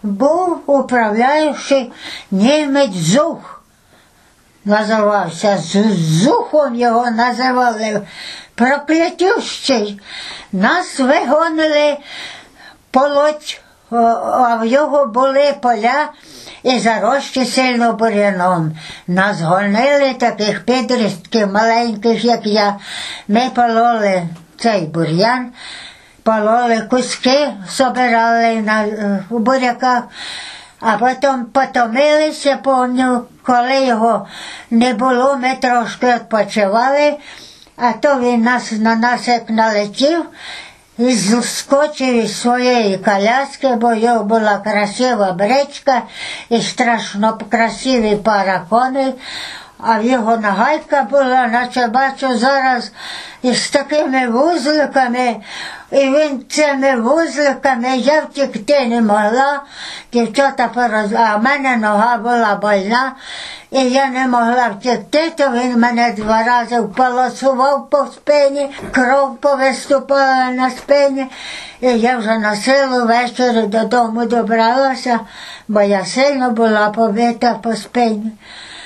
був управляючий німець Зух. Називався Зухом, його називали, проклятющий. Нас вигонили полоть, а в його були поля і зарощі сильно бур'яном. Нас гонили, таких підрістків маленьких, як я. Ми пололи цей бур'ян, пололи куски, собирали у буряках, а потім потомилися, помню, коли його не було, ми трошки відпочивали, а то він на нас як налетів, і скочив із своєї коляски, бо його була красива бричка і страшно красиві пара коней, а в його нагайка була, наче бачу зараз, із такими вузликами, і він цими вузликами, я втекти не могла, дівчата а в мене нога була больна, і я не могла втекти, то він мене 2 рази вполосував по спині, кров повиступала на спині, і я вже на силу ввечері додому добралася, бо я сильно була побита по спині.